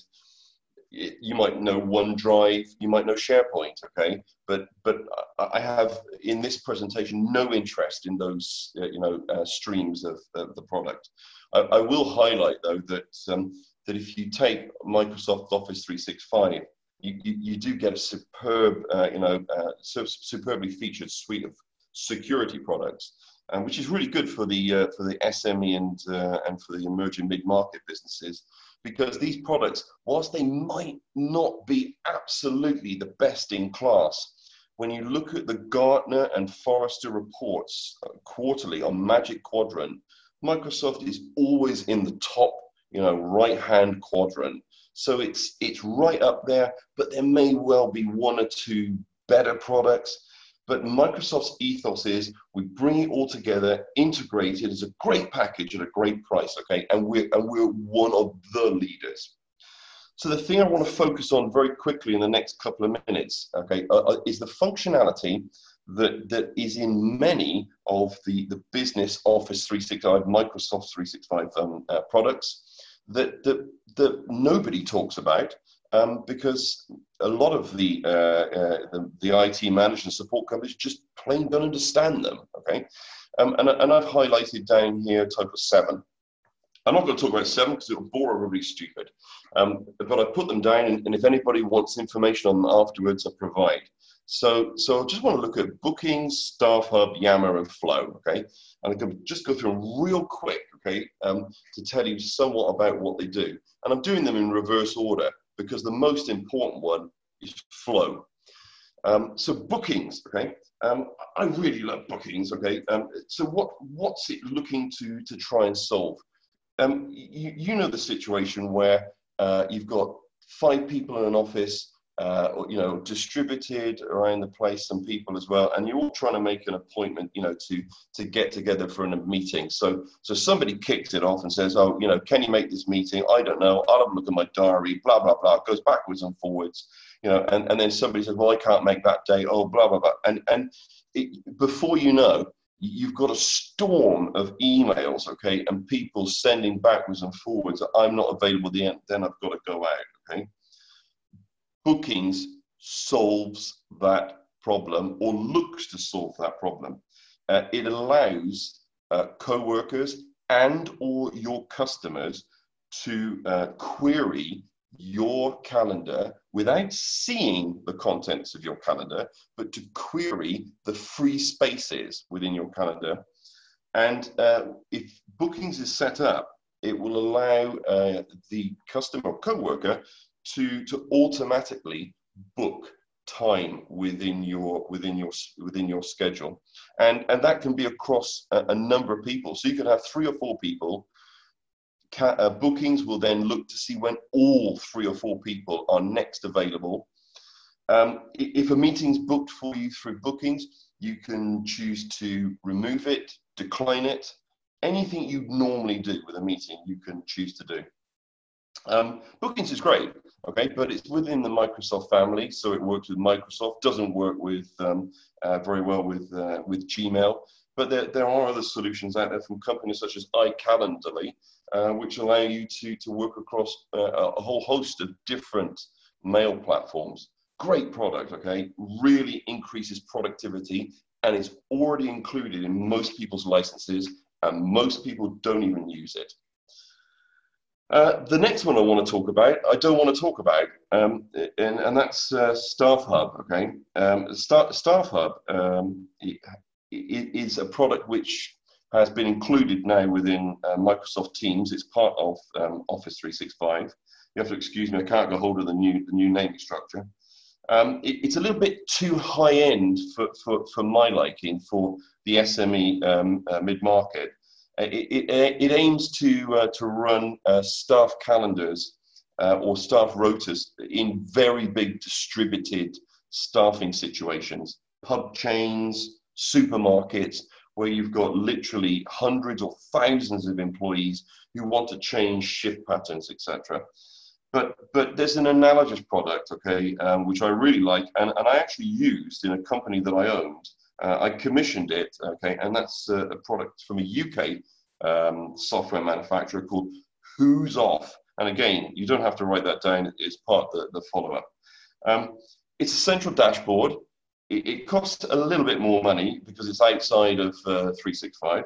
B: You might know OneDrive, you might know SharePoint, okay? But but I have in this presentation no interest in those uh, you know uh, streams of, of the product. I, I will highlight though that um, that if you take Microsoft Office three sixty-five, you, you, you do get a superb uh, you know uh, superbly featured suite of security products, uh, which is really good for the uh, for the S M E and uh, and for the emerging mid-market businesses. Because these products, whilst they might not be absolutely the best in class, when you look at the Gartner and Forrester reports uh, quarterly on Magic Quadrant, Microsoft is always in the top, you know, right-hand quadrant. So it's it's right up there, but there may well be one or two better products. But Microsoft's ethos is we bring it all together, integrated as a great package at a great price, okay? And we're, and we're one of the leaders. So the thing I want to focus on very quickly in the next couple of minutes, okay, uh, is the functionality that, that is in many of the, the business Office three sixty-five, Microsoft three sixty-five um, uh, products that, that, that nobody talks about. Um, because a lot of the, uh, uh, the the I T management support companies just plain don't understand them, okay? Um, and, and I've highlighted down here type of seven. I'm not going to talk about seven because it'll bore everybody stupid. Um, but I put them down, and, and if anybody wants information on them afterwards, I provide. So, so I just want to look at Bookings, Staff Hub, Yammer, and Flow, okay? And I can just go through them real quick, okay, um, to tell you somewhat about what they do. And I'm doing them in reverse order, because the most important one is Flow. Um, so Bookings, okay? Um, I really love Bookings, okay? Um, so what, what's it looking to, to try and solve? Um, you, you know the situation where uh, you've got five people in an office, uh, or, you know, distributed around the place, some people as well, and you're all trying to make an appointment, you know, to to get together for a meeting. So so somebody kicks it off and says, oh, you know, can you make this meeting? I don't know. I'll have a look at my diary. Blah blah blah. It goes backwards and forwards, you know, and and then somebody says, well, I can't make that day. Oh, blah blah blah. And and it, before you know, you've got a storm of emails, okay, and people sending backwards and forwards. I'm not available. Then then I've got to go out, okay. Bookings solves that problem, or looks to solve that problem. Uh, it allows uh, co-workers and or your customers to uh, query your calendar without seeing the contents of your calendar, but to query the free spaces within your calendar. And uh, if Bookings is set up, it will allow uh, the customer or co-worker to, to automatically book time within your within your within your schedule, and and that can be across a, a number of people. So you could have three or four people. Ca uh, bookings will then look to see when all three or four people are next available. Um, if a meeting's booked for you through bookings, you can choose to remove it, decline it. Anything you normally do with a meeting, you can choose to do. Um, bookings is great, okay, but it's within the Microsoft family, so it works with Microsoft. Doesn't work with um, uh, very well with uh, with Gmail, but there there are other solutions out there from companies such as iCalendarly, uh, which allow you to to work across uh, a whole host of different mail platforms. Great product, okay, really increases productivity, and it's already included in most people's licenses, and most people don't even use it. Uh, the next one I want to talk about, I don't want to talk about, um, and, and that's uh, Staff Hub, okay? Um, Staff, Staff Hub um, it, it is a product which has been included now within uh, Microsoft Teams. It's part of um, Office three sixty-five. You have to excuse me, I can't get hold of the new, the new naming structure. Um, it, it's a little bit too high end for, for, for my liking for the S M E um, uh, mid-market. It, it, it aims to, uh, to run uh, staff calendars uh, or staff rotas in very big distributed staffing situations, pub chains, supermarkets, where you've got literally hundreds or thousands of employees who want to change shift patterns, et cetera. But, but there's an analogous product, okay, um, which I really like, and, and I actually used in a company that I owned. Uh, I commissioned it, okay, and that's uh, a product from a U K um, software manufacturer called Who's Off. And again, you don't have to write that down, it's part of the, the follow-up. Um, it's a central dashboard. It, it costs a little bit more money because it's outside of uh, three sixty-five.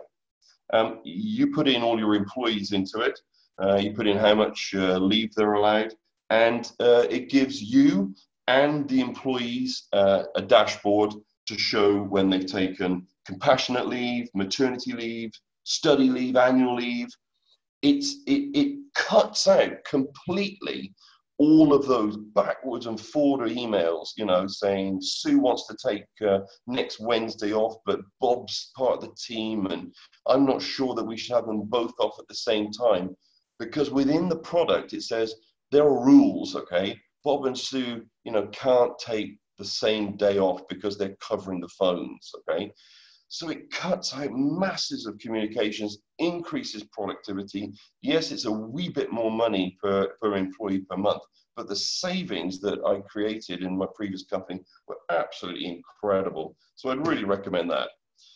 B: Um, you put in all your employees into it. Uh, you put in how much uh, leave they're allowed, and uh, it gives you and the employees uh, a dashboard to show when they've taken compassionate leave, maternity leave, study leave, annual leave. It's, it, it cuts out completely all of those backwards and forward emails, you know, saying Sue wants to take uh, next Wednesday off, but Bob's part of the team, and I'm not sure that we should have them both off at the same time. Because within the product, it says there are rules, okay? Bob and Sue, you know, can't take the same day off because they're covering the phones, okay? So it cuts out masses of communications, increases productivity. Yes, it's a wee bit more money per, per employee per month, but the savings that I created in my previous company were absolutely incredible. So I'd really recommend that.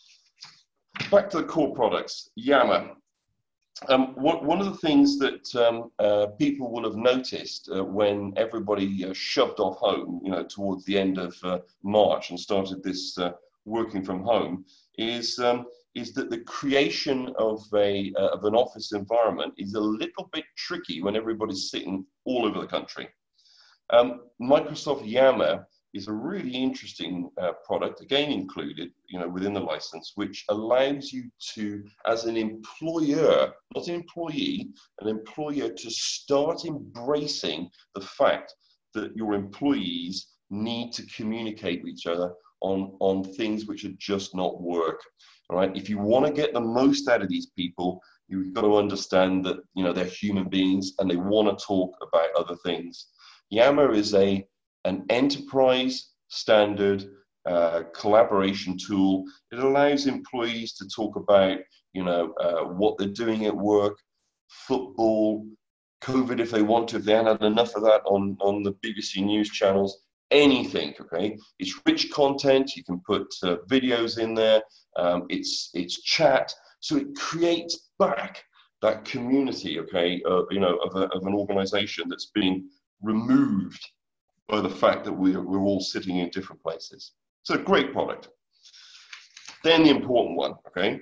B: Back to the core products, Yammer. Um, what, one of the things that um, uh, people will have noticed uh, when everybody uh, shoved off home, you know, towards the end of uh, March and started this uh, working from home, is um, is that the creation of a uh, of an office environment is a little bit tricky when everybody's sitting all over the country. Um, Microsoft Yammer is a really interesting uh, product, again included, you know, within the license, which allows you to, as an employer, not an employee, an employer to start embracing the fact that your employees need to communicate with each other on, on things which are just not work. All right, if you want to get the most out of these people, you've got to understand that, you know, they're human beings and they want to talk about other things. Yammer is a an enterprise standard uh, collaboration tool. It allows employees to talk about, you know, uh, what they're doing at work, football, COVID if they want to, if they haven't had enough of that on, on the B B C News channels, anything, okay? It's rich content, you can put uh, videos in there, um, it's, it's chat, so it creates back that community, okay, uh, you know, of, a, of an organization that's being removed by the fact that we're, we're all sitting in different places. So great product. Then the important one, okay?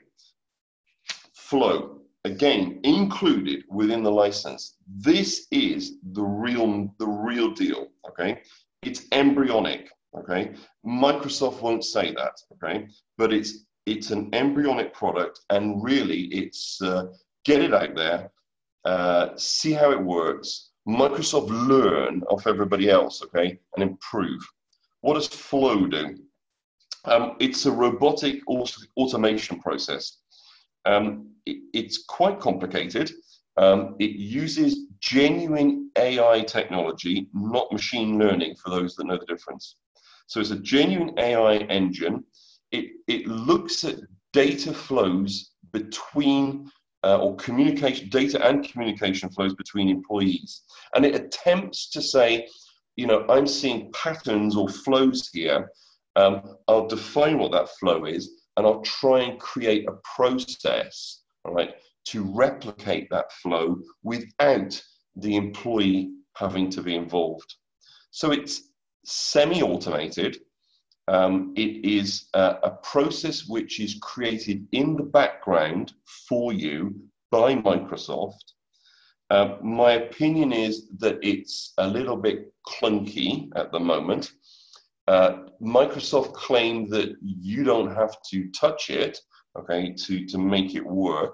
B: Flow, again, included within the license. This is the real, the real deal, okay? It's embryonic, okay? Microsoft won't say that, okay? But it's, it's an embryonic product, and really it's, uh, get it out there, uh, see how it works, Microsoft learn off everybody else, okay, and improve. What does Flow do? Um, it's a robotic automation process. Um, it, it's quite complicated. Um, it uses genuine A I technology, not machine learning, for those that know the difference. So it's a genuine A I engine. It, it looks at data flows between, uh, or communication, data and communication flows between employees. And it attempts to say, you know, I'm seeing patterns or flows here. Um, I'll define what that flow is, and I'll try and create a process, all right, to replicate that flow without the employee having to be involved. So it's semi-automated. Um, it is a, a process which is created in the background for you by Microsoft. Uh, my opinion is that it's a little bit clunky at the moment. Uh, Microsoft claim that you don't have to touch it, okay, to, to make it work.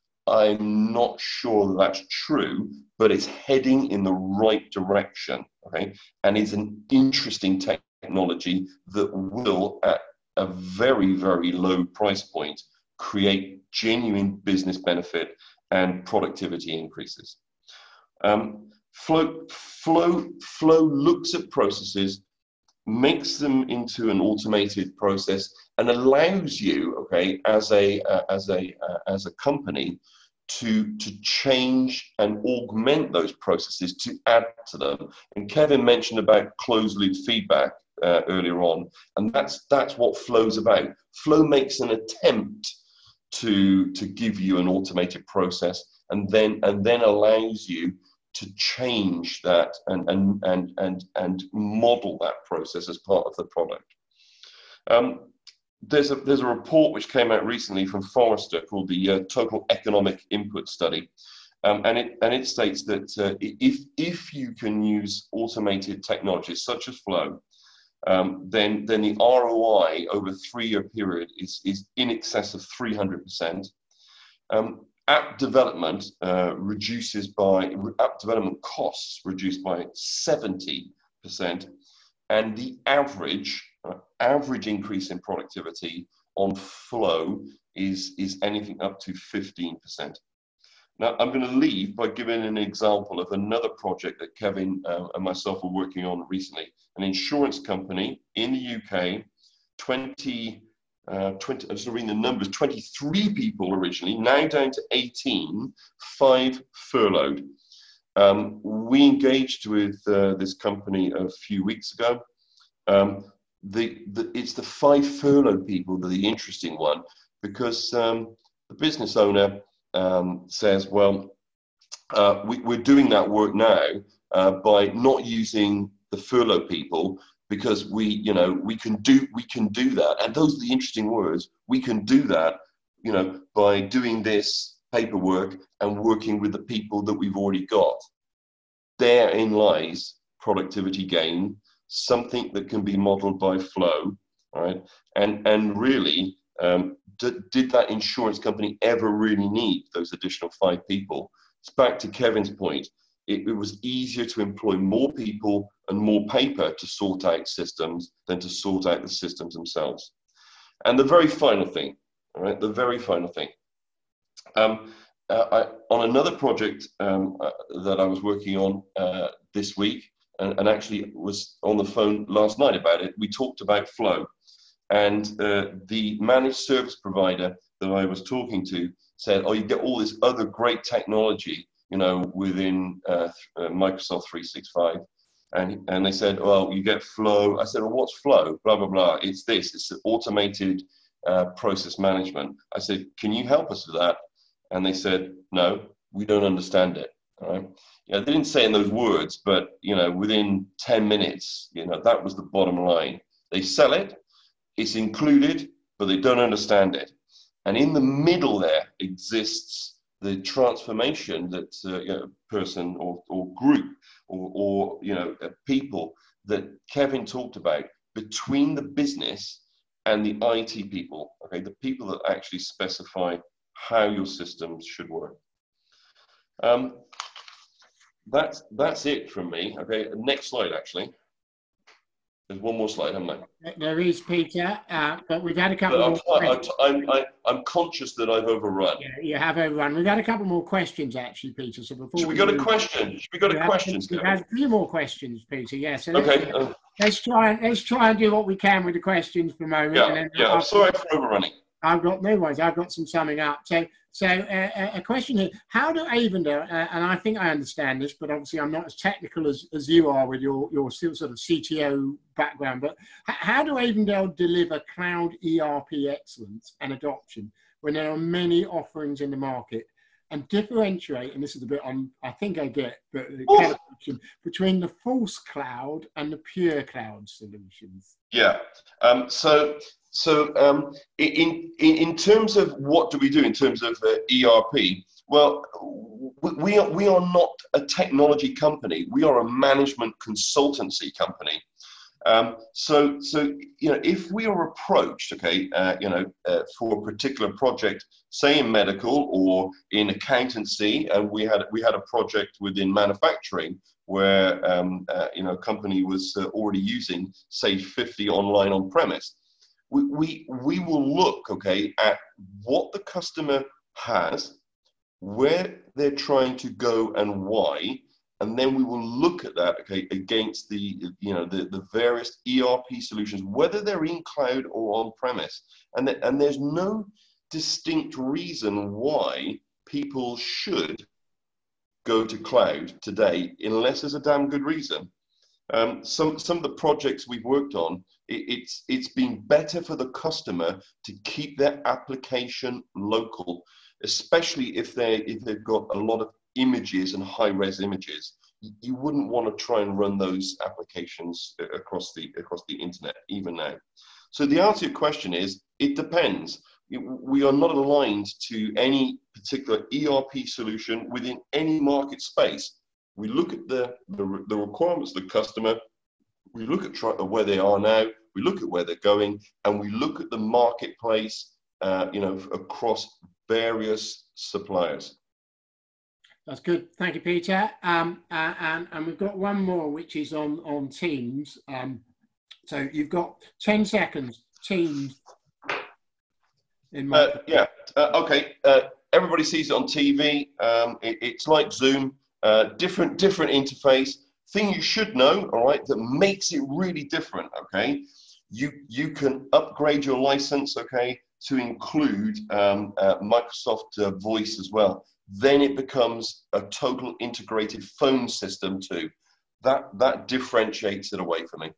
B: I'm not sure that that's true, but it's heading in the right direction, okay, and is an interesting technology that will, at a very, very low price point, create genuine business benefit and productivity increases. Um, Flow, Flow, Flow looks at processes, makes them into an automated process, and allows you, okay, as a uh, as a uh, as a company, to to change and augment those processes, to add to them. And Kevin mentioned about closed loop feedback uh, earlier on, and that's that's what Flow's about. Flow makes an attempt to to give you an automated process, and then and then allows you to change that and and and and and model that process as part of the product. Um, there's a there's a report which came out recently from Forrester called the uh, Total Economic Input Study, um, and it and it states that uh, if if you can use automated technologies such as Flow, um, then then the R O I over a three-year period is is in excess of three hundred percent. Um, App development uh, reduces by, app development costs reduced by seventy percent, and the average, uh, average increase in productivity on Flow is, is anything up to fifteen percent. Now, I'm going to leave by giving an example of another project that Kevin uh, and myself were working on recently. An insurance company in the U K, twenty, Uh, twenty, I'm just reading the numbers, twenty-three people originally, now down to eighteen, five furloughed. Um, we engaged with uh, this company a few weeks ago. Um, the, the, it's the five furloughed people that are the interesting one, because um, the business owner um, says, well, uh, we, we're doing that work now uh, by not using the furloughed people, because we, you know, we can do, we can do that. And those are the interesting words. We can do that, you know, by doing this paperwork and working with the people that we've already got. Therein lies productivity gain, something that can be modeled by Flow, all right? And, and really, um, did, did that insurance company ever really need those additional five people? It's back to Kevin's point. It, it was easier to employ more people and more paper to sort out systems than to sort out the systems themselves. And the very final thing, all right, the very final thing. Um, uh, I, on another project um, uh, that I was working on uh, this week, and, and actually was on the phone last night about it, we talked about Flow. And uh, the managed service provider that I was talking to said, oh, you get all this other great technology, you know, within uh, uh, Microsoft three sixty-five. And, and they said, well, you get Flow. I said, well, what's Flow? Blah, blah, blah. It's this. It's automated uh, process management. I said, can you help us with that? And they said, no, we don't understand it. All right. You know, they didn't say in those words, but, you know, within ten minutes, you know, that was the bottom line. They sell it. It's included, but they don't understand it. And in the middle there exists the transformation that uh, you know, person or, or group or, or you know uh, people that Kevin talked about between the business and the I T people, okay, the people that actually specify how your systems should work. Um, that's that's it from me. Okay, next slide. Actually, there's one more slide, haven't I?
A: There is, Peter, uh, but we've had a couple
B: But
A: more
B: I'm,
A: questions.
B: I'm, I'm, I'm conscious that I've overrun.
A: Yeah, you have overrun. We've had a couple more questions, actually, Peter. So before
B: Should we
A: we
B: go to
A: move,
B: questions? Should we go to
A: we've had,
B: questions,
A: we've
B: Kevin?
A: had a few more questions, Peter. Yeah, so let's,
B: Okay. Uh,
A: let's try and let's try and do what we can with the questions for a moment.
B: yeah,
A: And then
B: yeah. I'm
A: I'll,
B: sorry for overrunning.
A: I've got no worries. I've got some summing up. So, so uh, a question here: how do Avendale? Uh, and I think I understand this, but obviously I'm not as technical as, as you are with your your still sort of C T O background. But how do Avendale deliver cloud E R P excellence and adoption when there are many offerings in the market, and differentiate? And this is a bit on I think I get, but between the false cloud and the pure cloud solutions.
B: Yeah. Um, so. So um, in, in, in terms of what do we do in terms of uh, E R P, well, we are, we are not a technology company. We are a management consultancy company. Um, so, so, you know, if we are approached, okay, uh, you know, uh, for a particular project, say in medical or in accountancy, and we had, we had a project within manufacturing where, um, uh, you know, a company was uh, already using Sage fifty online on premise. We, we, we will look, okay, at what the customer has, where they're trying to go and why, and then we will look at that, okay, against the, you know, the, the various E R P solutions, whether they're in cloud or on premise. And, th and there's no distinct reason why people should go to cloud today, unless there's a damn good reason. Um, some, some of the projects we've worked on, it, it's, it's been better for the customer to keep their application local, especially if, they, if they've got a lot of images and high-res images. You wouldn't want to try and run those applications across the, across the internet, even now. So the answer to your question is, it depends. We are not aligned to any particular E R P solution within any market space. We look at the, the, the requirements of the customer, we look at try, where they are now, we look at where they're going, and we look at the marketplace, uh, you know, across various suppliers.
A: That's good. Thank you, Peter. Um, uh, and, and we've got one more, which is on, on Teams. Um, so you've got ten seconds, Teams. In my
B: uh, yeah, uh, okay. Uh, everybody sees it on T V. Um, it, it's like Zoom. Uh, different, different interface. Thing you should know, all right, that makes it really different, okay? You, you can upgrade your license, okay, to include um, uh, Microsoft uh, Voice as well. Then it becomes a total integrated phone system too. That, that differentiates it away for me.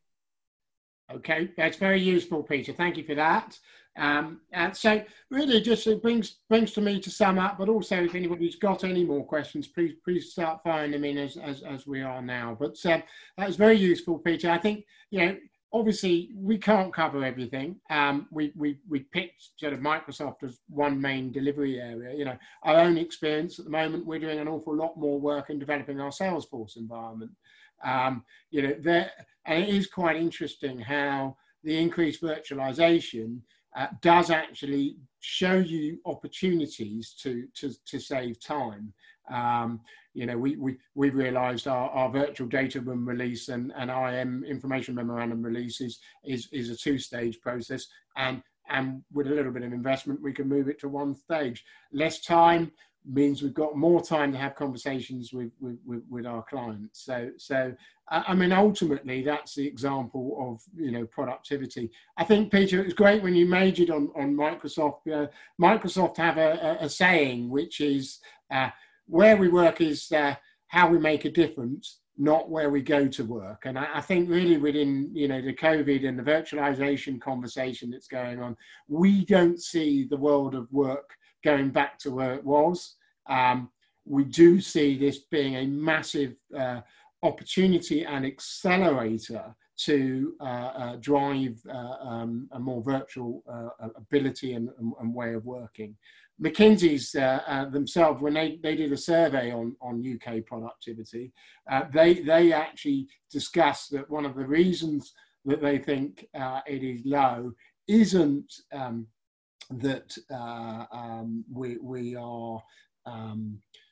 A: Okay, that's very useful, Peter. Thank you for that. Um, and so really just it brings brings to me to sum up, but also if anybody's got any more questions, please please start firing them in as, as, as we are now. But uh, that was very useful, Peter. I think, you know, obviously we can't cover everything. Um, we, we, we picked sort of Microsoft as one main delivery area. You know, our own experience at the moment, we're doing an awful lot more work in developing our Salesforce environment. Um, you know, there, and it is quite interesting how the increased virtualization uh, does actually show you opportunities to, to, to save time. Um, you know, we, we, we realized our, our virtual data room release and, and I M information memorandum release is, is, is a two-stage process, and, and with a little bit of investment, we can move it to one stage. Less time means we've got more time to have conversations with, with, with, with our clients. So, so I mean, ultimately, that's the example of, you know, productivity. I think, Peter, it was great when you majored on, on Microsoft. Uh, Microsoft have a, a, a saying, which is, uh, where we work is uh, how we make a difference, not where we go to work. And I, I think really within, you know, the COVID and the virtualization conversation that's going on, we don't see the world of work going back to where it was. Um, we do see this being a massive uh, opportunity and accelerator to uh, uh, drive uh, um, a more virtual uh, ability and, and, and way of working. McKinsey's uh, uh, themselves, when they, they did a survey on, on U K productivity, uh, they, they actually discussed that one of the reasons that they think uh, it is low isn't um, that uh, um, we, we are um,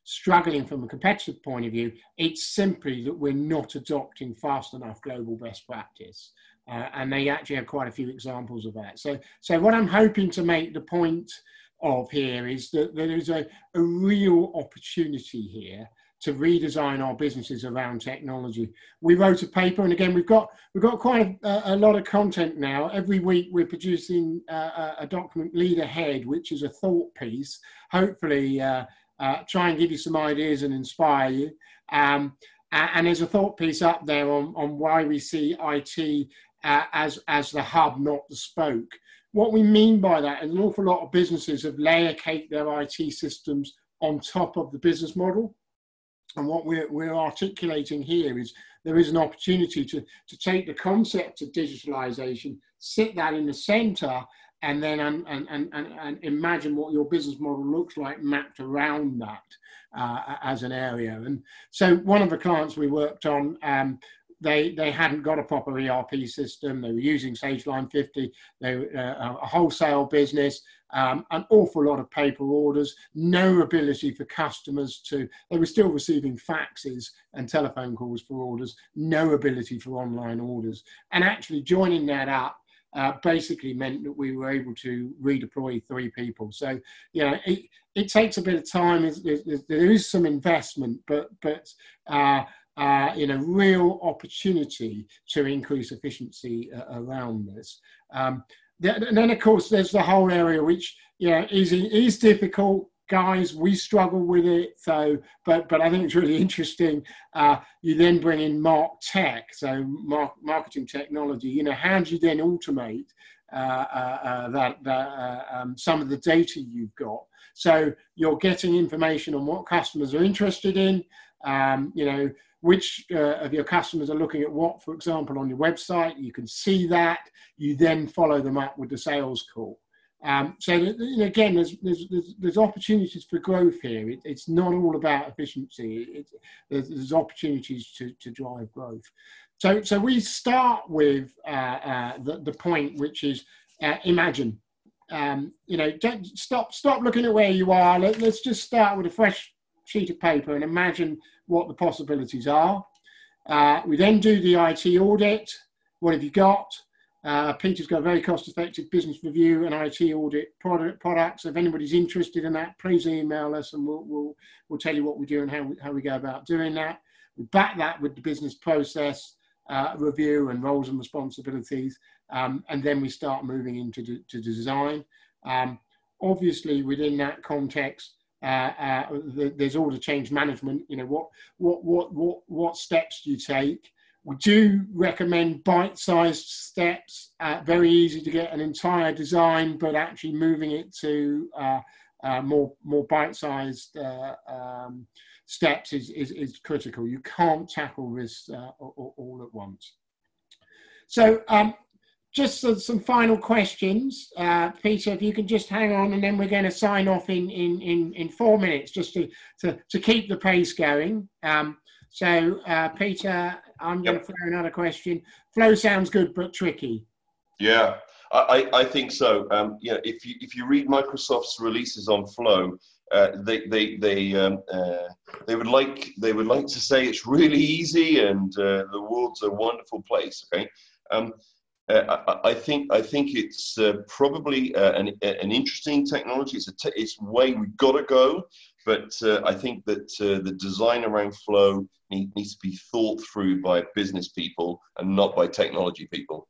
A: struggling from a competitive point of view. It's simply that we're not adopting fast enough global best practice. Uh, and they actually have quite a few examples of that. So, so what I'm hoping to make the point of here is that there is a, a real opportunity here to redesign our businesses around technology. We wrote a paper, and again, we've got we've got quite a, a lot of content now. Every week, we're producing uh, a document, Lead Ahead, which is a thought piece. Hopefully, uh, uh, try and give you some ideas and inspire you. Um, and there's a thought piece up there on on why we see I T uh, as as the hub, not the spoke. What we mean by that is an awful lot of businesses have layer caked their I T systems on top of the business model. And what we're, we're articulating here is there is an opportunity to, to take the concept of digitalization, sit that in the center, and then and, and, and, and imagine what your business model looks like mapped around that uh, as an area. And so one of the clients we worked on, um, They, they hadn't got a proper E R P system. They were using Sage Line fifty. They were uh, a wholesale business, um, an awful lot of paper orders, no ability for customers to, they were still receiving faxes and telephone calls for orders, no ability for online orders. And actually joining that up uh, basically meant that we were able to redeploy three people. So, you know, it, it takes a bit of time. There is some investment, but, but, uh, Uh, in a real opportunity to increase efficiency uh, around this. Um, th and then, of course, there's the whole area which, you know, is, is difficult. Guys, we struggle with it. So, but but I think it's really interesting. Uh, you then bring in Mark Tech, so mark, marketing technology. You know, how do you then automate uh, uh, uh, that, that uh, um, some of the data you've got? So you're getting information on what customers are interested in. Um, you know, which uh, of your customers are looking at what, for example, on your website. You can see that. You then follow them up with the sales call. Um, so you know, again, there's, there's, there's, there's opportunities for growth here. It, it's not all about efficiency. It, there's, there's opportunities to, to drive growth. So, so we start with uh, uh, the, the point, which is uh, imagine. Um, you know, don't stop, stop looking at where you are. Let, let's just start with a fresh sheet of paper and imagine what the possibilities are. Uh, we then do the I T audit. What have you got? Uh, Peter's got a very cost-effective business review and I T audit product, products. If anybody's interested in that, please email us and we'll, we'll, we'll tell you what we do and how we, how we go about doing that. We back that with the business process uh, review and roles and responsibilities. Um, and then we start moving into de to design. Um, obviously, within that context, Uh, uh, the, there's all the change management. You know, what what what what what steps do you take? We do recommend bite-sized steps. Uh, very easy to get an entire design, but actually moving it to uh, uh, more more bite-sized uh, um, steps is, is is critical. You can't tackle this uh, all, all at once. So. Um, Just some final questions, uh, Peter. If you can just hang on, and then we're going to sign off in in in, in four minutes, just to to to keep the pace going. Um, so, uh, Peter, I'm going yep. to throw another question. Flow sounds good, but tricky.
B: Yeah, I I think so. Um, you know, if you if you read Microsoft's releases on Flow, uh, they they they um, uh, they would like they would like to say it's really easy and uh, the world's a wonderful place. Okay. Um, Uh, I, I think I think it's uh, probably uh, an an interesting technology. It's a te it's way we've got to go, but uh, I think that uh, the design around Flow need, needs to be thought through by business people and not by technology people.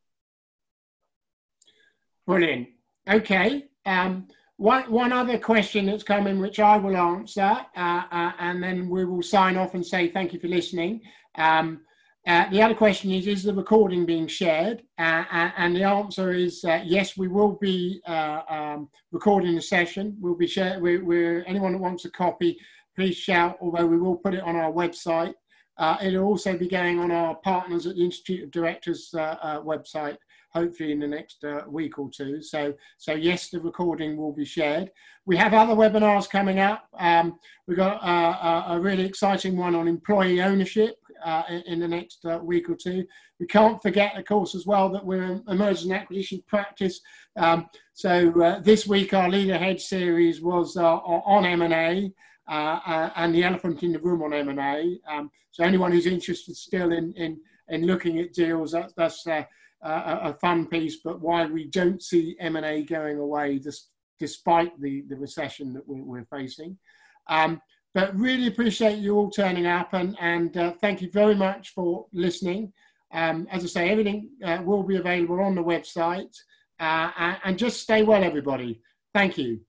A: Brilliant. Okay. Um, one one other question that's coming, which I will answer, uh, uh, and then we will sign off and say thank you for listening. Um, Uh, the other question is, is the recording being shared? Uh, and the answer is uh, yes, we will be uh, um, recording the session. We'll be sharing, we're, we're, anyone that wants a copy, please shout, although we will put it on our website. Uh, it'll also be going on our partners at the Institute of Directors uh, uh, website, hopefully in the next uh, week or two. So, so yes, the recording will be shared. We have other webinars coming up. Um, we've got uh, a really exciting one on employee ownership. Uh, in, in the next uh, week or two. We can't forget, of course, as well, that we're a mergers and acquisition practice. Um, so uh, this week, our Lead Ahead series was uh, on M and A. uh, uh, and the elephant in the room on M and A. Um, so anyone who's interested still in in, in looking at deals, that, that's uh, a, a fun piece. But why we don't see M and A going away, this, despite the, the recession that we're, we're facing. Um, but really appreciate you all turning up, and, and uh, thank you very much for listening. Um, as I say, everything uh, will be available on the website, uh, and just stay well, everybody. Thank you.